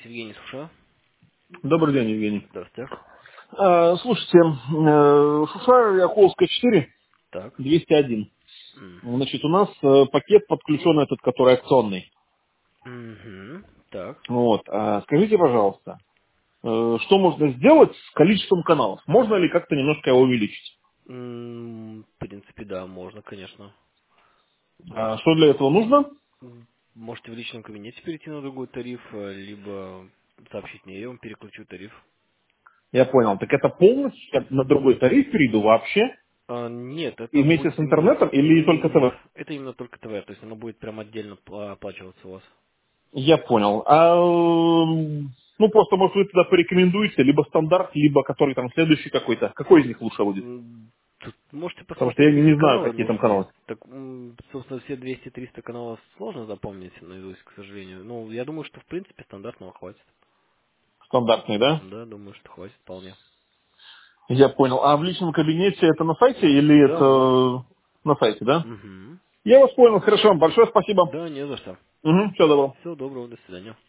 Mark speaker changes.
Speaker 1: Евгений, слушаю.
Speaker 2: Добрый день, Евгений.
Speaker 1: Здравствуйте.
Speaker 2: Слушайте, Шуша Яховская 4,
Speaker 1: Так.
Speaker 2: 201.
Speaker 1: М.
Speaker 2: Значит, у нас пакет подключен этот, который акционный.
Speaker 1: Мгм. Так.
Speaker 2: Вот. Скажите, пожалуйста, что можно сделать с количеством каналов? Можно ли как-то немножко его увеличить?
Speaker 1: В принципе, да, можно, конечно.
Speaker 2: Что для этого нужно?
Speaker 1: Можете в личном кабинете перейти на другой тариф, либо сообщить мне, я вам переключу тариф.
Speaker 2: Я понял. Так это полностью я на другой тариф перейду вообще?
Speaker 1: Нет,
Speaker 2: И
Speaker 1: это
Speaker 2: вместе
Speaker 1: будет
Speaker 2: с
Speaker 1: именно...
Speaker 2: интернетом или только
Speaker 1: Нет,
Speaker 2: ТВ?
Speaker 1: это именно только ТВ, то есть оно будет прям отдельно оплачиваться у вас.
Speaker 2: Я понял. Ну, просто, может, вы тогда порекомендуете либо стандарт, либо который там следующий какой-то. Какой из них лучше будет?
Speaker 1: Тут можете
Speaker 2: Потому что
Speaker 1: посмотреть,
Speaker 2: я
Speaker 1: какие
Speaker 2: не знаю,
Speaker 1: каналы
Speaker 2: какие там
Speaker 1: нужны.
Speaker 2: каналы.
Speaker 1: Так, собственно, все 200-300 каналов сложно запомнить наизусть, к сожалению. Ну, я думаю, что в принципе стандартного хватит.
Speaker 2: Стандартный, да?
Speaker 1: Да, думаю, что хватит вполне.
Speaker 2: Я понял. А в личном кабинете это на сайте или
Speaker 1: Да, да.
Speaker 2: это на сайте, да?
Speaker 1: Угу.
Speaker 2: Я вас понял. Хорошо. Большое спасибо.
Speaker 1: Да, не за что.
Speaker 2: Угу, всего доброго.
Speaker 1: Всего доброго, до свидания.